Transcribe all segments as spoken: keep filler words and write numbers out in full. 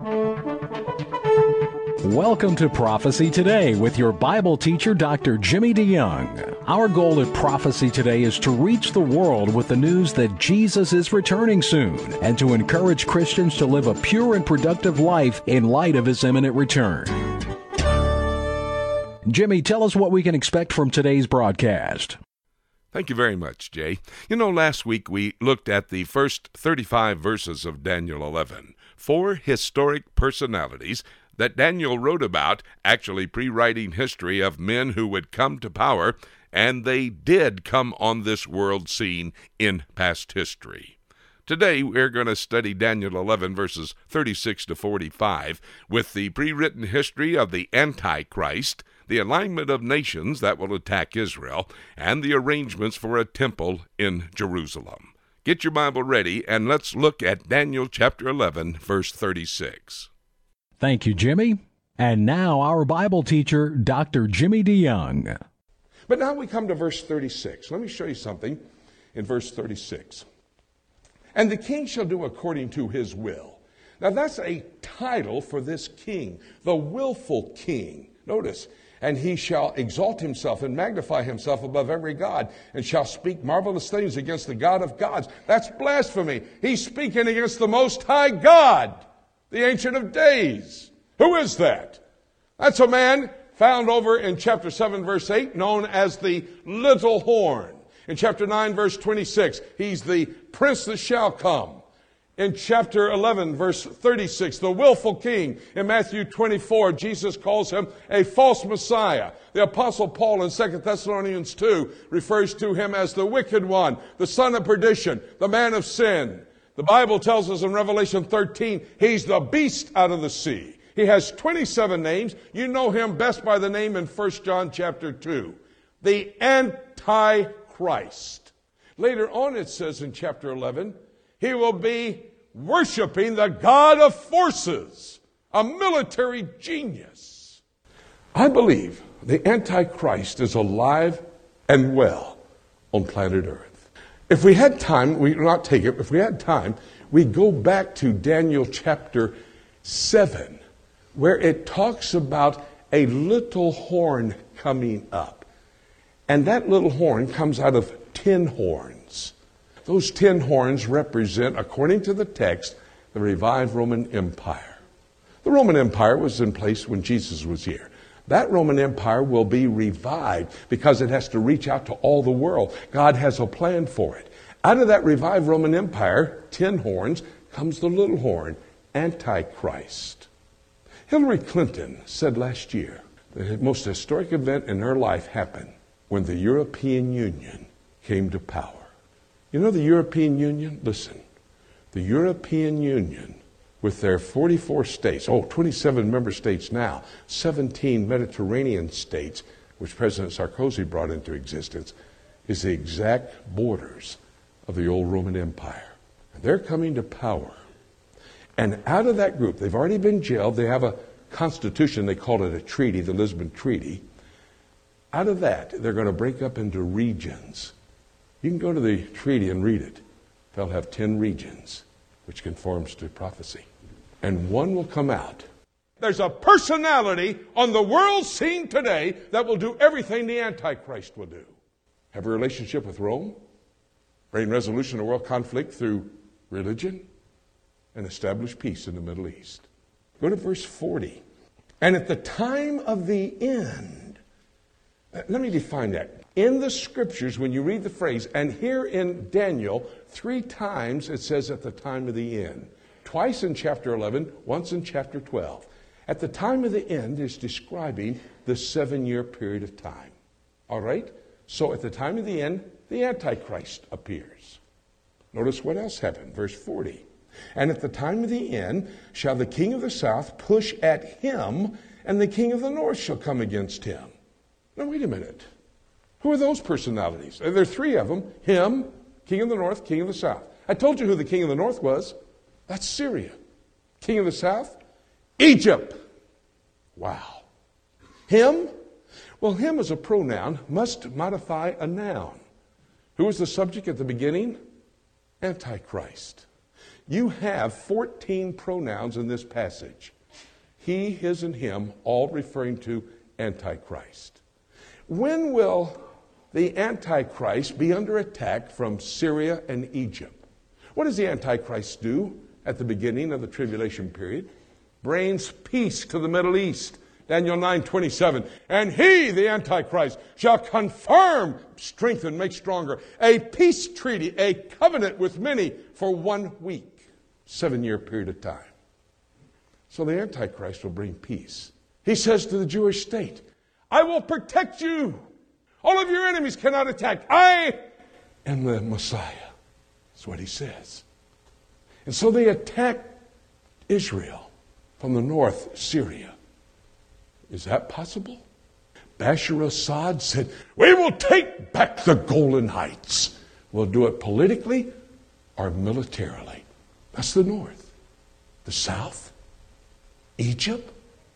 Welcome to Prophecy Today with your Bible teacher, Doctor Jimmy DeYoung. Our goal at Prophecy Today is to reach the world with the news that Jesus is returning soon and to encourage Christians to live a pure and productive life in light of his imminent return. Jimmy, tell us what we can expect from today's broadcast. Thank you very much, Jay. You know, last week we looked at the first thirty-five verses of Daniel eleven, four historic personalities that Daniel wrote about, actually pre-writing history of men who would come to power, and they did come on this world scene in past history. Today we're going to study Daniel eleven verses thirty-six to forty-five with the pre-written history of the Antichrist, the alignment of nations that will attack Israel, and the arrangements for a temple in Jerusalem. Get your Bible ready and let's look at Daniel chapter eleven, verse thirty-six. Thank you, Jimmy. And now our Bible teacher, Doctor Jimmy DeYoung. But now we come to verse thirty-six. Let me show you something in verse thirty-six. And the king shall do according to his will. Now that's a title for this king, the willful king. Notice, and he shall exalt himself and magnify himself above every god, and shall speak marvelous things against the God of gods. That's blasphemy. He's speaking against the Most High God, the Ancient of Days. Who is that? That's a man found over in chapter seven, verse eight, known as the little horn. In chapter nine, verse twenty-six, he's the prince that shall come. In chapter eleven, verse thirty-six, the willful king. In Matthew twenty-four, Jesus calls him a false Messiah. The Apostle Paul in Second Thessalonians two refers to him as the wicked one, the son of perdition, the man of sin. The Bible tells us in Revelation thirteen, he's the beast out of the sea. He has twenty-seven names. You know him best by the name in First John chapter two, the Antichrist. Later on it says in chapter eleven, he will be worshiping the God of forces, a military genius. I believe the Antichrist is alive and well on planet Earth. If we had time, we will not take it, if we had time, we'd go back to Daniel chapter seven, where it talks about a little horn coming up. And that little horn comes out of ten horns. Those ten horns represent, according to the text, the revived Roman Empire. The Roman Empire was in place when Jesus was here. That Roman Empire will be revived because it has to reach out to all the world. God has a plan for it. Out of that revived Roman Empire, ten horns, comes the little horn, Antichrist. Hillary Clinton said last year the most historic event in her life happened when the European Union came to power. You know the European Union? Listen, the European Union with their forty-four states, oh, twenty-seven member states now, seventeen Mediterranean states, which President Sarkozy brought into existence, is the exact borders of the old Roman Empire. And they're coming to power. And out of that group, they've already been jailed. They have a constitution. They call it a treaty, the Lisbon Treaty. Out of that, they're going to break up into regions. You can go to the treaty and read it. They'll have ten regions, which conforms to prophecy. And one will come out. There's a personality on the world scene today that will do everything the Antichrist will do. Have a relationship with Rome, bring resolution to world conflict through religion, and establish peace in the Middle East. Go to verse forty. And at the time of the end, let me define that. In the scriptures, when you read the phrase, and here in Daniel, three times it says at the time of the end. Twice in chapter eleven, once in chapter twelve. At the time of the end is describing the seven-year period of time. All right? So at the time of the end, the Antichrist appears. Notice what else happened. Verse forty. And at the time of the end shall the king of the south push at him, and the king of the north shall come against him. Now, wait a minute. Who are those personalities? There are three of them. Him, king of the north, king of the south. I told you who the king of the north was. That's Syria. King of the south, Egypt. Wow. Him? Well, him as a pronoun must modify a noun. Who was the subject at the beginning? Antichrist. You have fourteen pronouns in this passage. He, his, and him, all referring to Antichrist. When will the Antichrist be under attack from Syria and Egypt? What does the Antichrist do at the beginning of the tribulation period? Brings peace to the Middle East. Daniel nine twenty-seven. And he, the Antichrist, shall confirm, strengthen, make stronger, a peace treaty, a covenant with many for one week. Seven-year period of time. So the Antichrist will bring peace. He says to the Jewish state, I will protect you. All of your enemies cannot attack. I am the Messiah. That's what he says. And so they attack Israel from the north, Syria. Is that possible? Bashar al-Assad said, we will take back the Golan Heights. We'll do it politically or militarily. That's the north. The south? Egypt?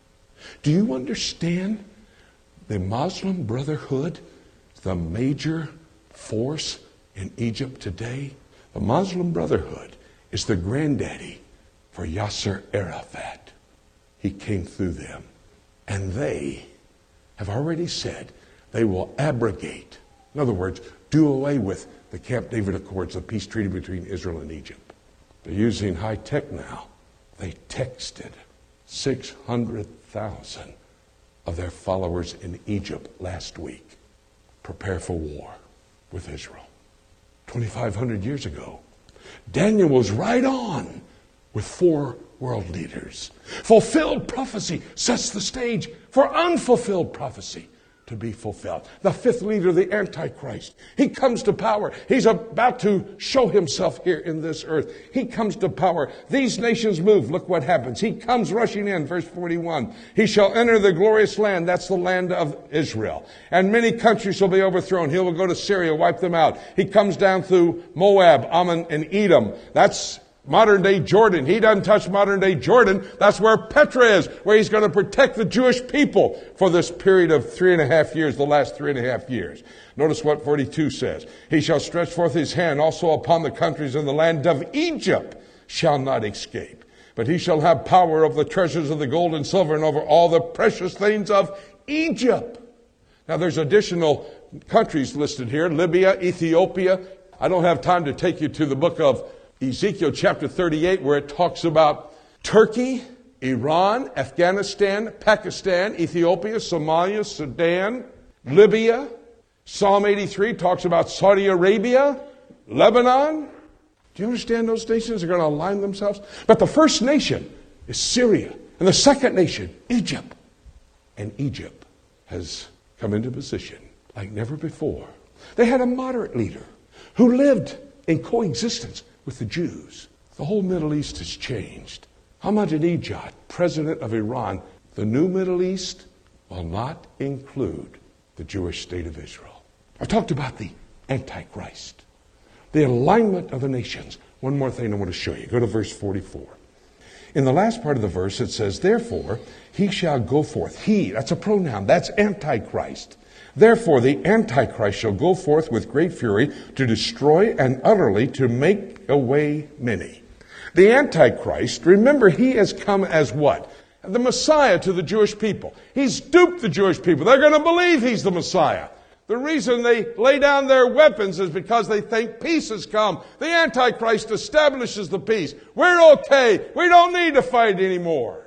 Do you understand the Muslim Brotherhood, the major force in Egypt today? The Muslim Brotherhood is the granddaddy for Yasser Arafat. He came through them. And they have already said they will abrogate, in other words, do away with the Camp David Accords, the peace treaty between Israel and Egypt. They're using high tech now. They texted six hundred thousand of their followers in Egypt last week. Prepare for war with Israel. twenty-five hundred years ago, Daniel was right on with four world leaders. Fulfilled prophecy sets the stage for unfulfilled prophecy to be fulfilled. The fifth leader, the Antichrist, he comes to power. He's about to show himself here in this earth. He comes to power. These nations move. Look what happens. He comes rushing in, verse forty-one. He shall enter the glorious land. That's the land of Israel. And many countries shall be overthrown. He will go to Syria, wipe them out. He comes down through Moab, Ammon, and Edom. That's modern-day Jordan. He doesn't touch modern-day Jordan. That's where Petra is, where he's going to protect the Jewish people for this period of three and a half years, the last three and a half years. Notice what forty-two says. He shall stretch forth his hand also upon the countries, and the land of Egypt shall not escape. But he shall have power over the treasures of the gold and silver and over all the precious things of Egypt. Now there's additional countries listed here. Libya, Ethiopia. I don't have time to take you to the book of Ezekiel chapter thirty-eight, where it talks about Turkey, Iran, Afghanistan, Pakistan, Ethiopia, Somalia, Sudan, Libya. Psalm eighty-three talks about Saudi Arabia, Lebanon. Do you understand those nations are going to align themselves? But the first nation is Syria, and the second nation, Egypt. And Egypt has come into position like never before. They had a moderate leader who lived in coexistence with the Jews. The whole Middle East has changed. Ahmadinejad, president of Iran, the new Middle East will not include the Jewish state of Israel. I talked about the Antichrist, the alignment of the nations. One more thing I want to show you. Go to verse forty-four. In the last part of the verse it says, therefore he shall go forth. He, that's a pronoun, that's Antichrist. Therefore the Antichrist shall go forth with great fury to destroy and utterly to make away many. The Antichrist, remember, he has come as what? The Messiah to the Jewish people. He's duped the Jewish people. They're going to believe he's the Messiah. The reason they lay down their weapons is because they think peace has come. The Antichrist establishes the peace. We're okay. We don't need to fight anymore.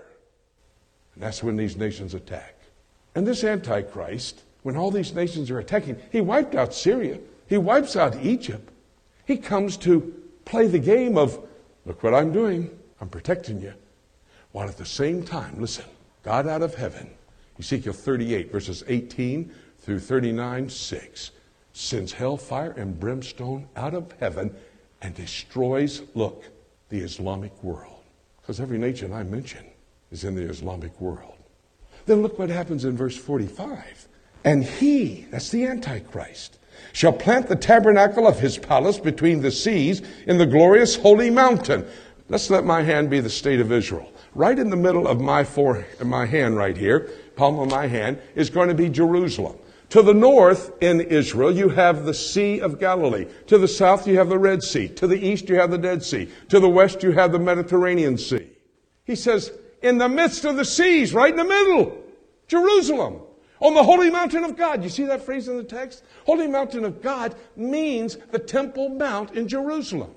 And that's when these nations attack. And this Antichrist, when all these nations are attacking, he wiped out Syria. He wipes out Egypt. He comes to play the game of, look what I'm doing. I'm protecting you. While at the same time, listen, God out of heaven, Ezekiel thirty-eight, verses eighteen through thirty-nine, six, sends hellfire and brimstone out of heaven and destroys, look, the Islamic world. Because every nation I mention is in the Islamic world. Then look what happens in verse forty-five. And he, that's the Antichrist, shall plant the tabernacle of his palace between the seas in the glorious holy mountain. Let's let my hand be the state of Israel. Right in the middle of my fore, my hand right here, palm of my hand, is going to be Jerusalem. To the north in Israel, you have the Sea of Galilee. To the south, you have the Red Sea. To the east, you have the Dead Sea. To the west, you have the Mediterranean Sea. He says, in the midst of the seas, right in the middle, Jerusalem, on the holy mountain of God. You see that phrase in the text? Holy mountain of God means the Temple Mount in Jerusalem.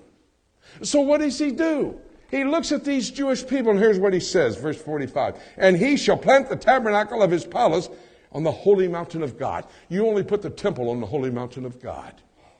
So what does he do? He looks at these Jewish people, and here's what he says, verse forty-five. And he shall plant the tabernacle of his palace on the holy mountain of God. You only put the temple on the holy mountain of God.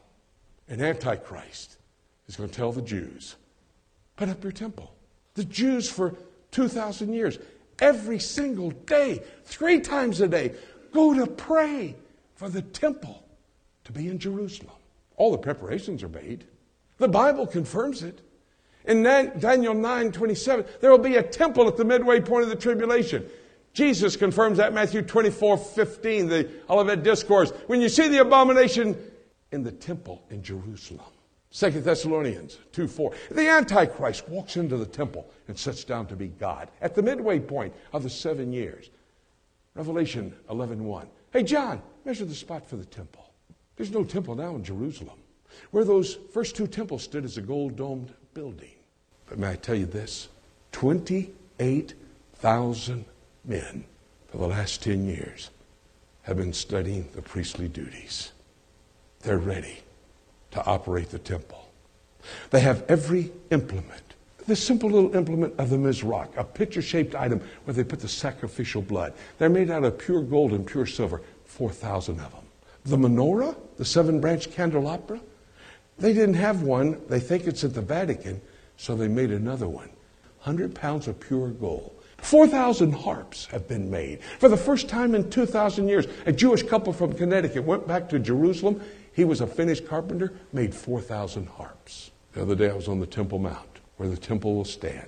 And Antichrist is going to tell the Jews, put up your temple. The Jews for two thousand years, every single day, three times a day, go to pray for the temple to be in Jerusalem. All the preparations are made. The Bible confirms it. In Daniel nine twenty-seven, there will be a temple at the midway point of the tribulation. Jesus confirms that, Matthew twenty-four fifteen, the Olivet Discourse. When you see the abomination in the temple in Jerusalem. Second Thessalonians two four. The Antichrist walks into the temple and sits down to be God at the midway point of the seven years. Revelation eleven one. Hey, John, measure the spot for the temple. There's no temple now in Jerusalem. Where those first two temples stood is a gold-domed building. But may I tell you this? twenty-eight thousand men for the last ten years have been studying the priestly duties. They're ready to operate the temple. They have every implement. The simple little implement of the Mizrach, a pitcher-shaped item where they put the sacrificial blood. They're made out of pure gold and pure silver, four thousand of them. The menorah, the seven-branch candelabra, they didn't have one. They think it's at the Vatican, so they made another one. one hundred pounds of pure gold. four thousand harps have been made. For the first time in two thousand years, a Jewish couple from Connecticut went back to Jerusalem. He was a finished carpenter, made four thousand harps. The other day I was on the Temple Mount, where the temple will stand.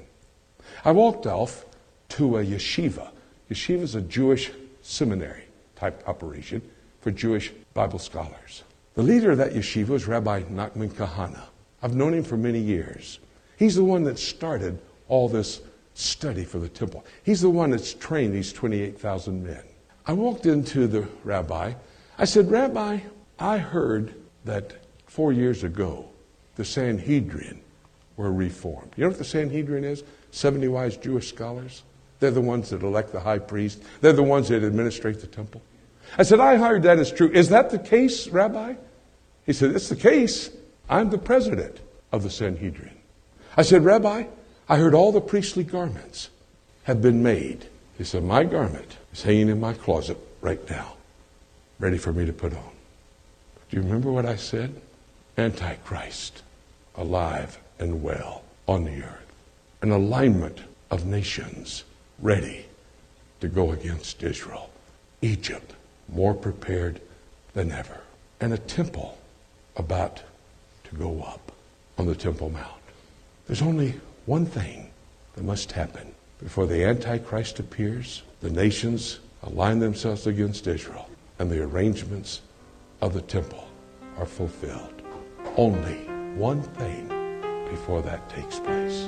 I walked off to a yeshiva. Yeshiva is a Jewish seminary type operation for Jewish Bible scholars. The leader of that yeshiva is Rabbi Nachman Kahana. I've known him for many years. He's the one that started all this study for the temple. He's the one that's trained these twenty-eight thousand men. I walked into the rabbi. I said, Rabbi, I heard that four years ago the Sanhedrin were reformed. You know what the Sanhedrin is? seventy wise Jewish scholars. They're the ones that elect the high priest. They're the ones that administrate the temple. I said, I heard that is true. Is that the case, Rabbi? He said, it's the case. I'm the president of the Sanhedrin. I said, Rabbi, I heard all the priestly garments have been made. He said, my garment is hanging in my closet right now, ready for me to put on. Do you remember what I said? Antichrist, alive and well on the earth. An alignment of nations ready to go against Israel. Egypt, more prepared than ever. And a temple about to go up on the Temple Mount. There's only one thing that must happen before the Antichrist appears. The nations align themselves against Israel, and the arrangements of the temple are fulfilled. Only one thing before that takes place.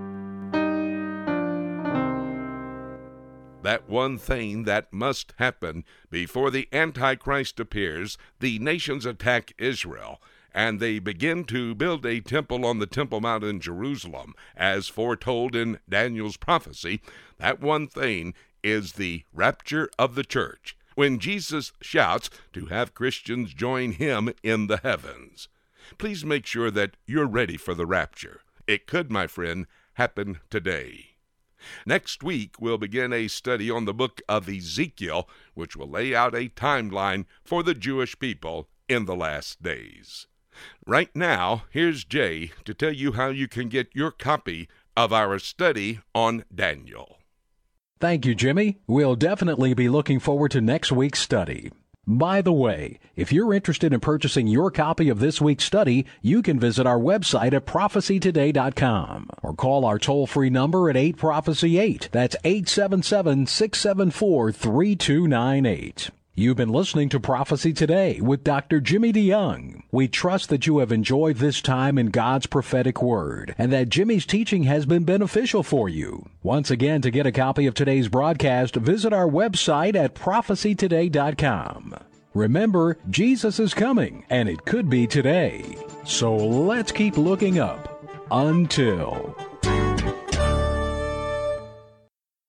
That one thing that must happen before the Antichrist appears, the nations attack Israel, and they begin to build a temple on the Temple Mount in Jerusalem, as foretold in Daniel's prophecy. That one thing is the rapture of the church, when Jesus shouts to have Christians join him in the heavens. Please make sure that you're ready for the rapture. It could, my friend, happen today. Next week, we'll begin a study on the book of Ezekiel, which will lay out a timeline for the Jewish people in the last days. Right now, here's Jay to tell you how you can get your copy of our study on Daniel. Thank you, Jimmy. We'll definitely be looking forward to next week's study. By the way, if you're interested in purchasing your copy of this week's study, you can visit our website at prophecy today dot com or call our toll-free number at eight prophecy eight. That's eight seven seven, six seven four, three two nine eight. You've been listening to Prophecy Today with Doctor Jimmy DeYoung. We trust that you have enjoyed this time in God's prophetic word and that Jimmy's teaching has been beneficial for you. Once again, to get a copy of today's broadcast, visit our website at prophecy today dot com. Remember, Jesus is coming, and it could be today. So let's keep looking up until...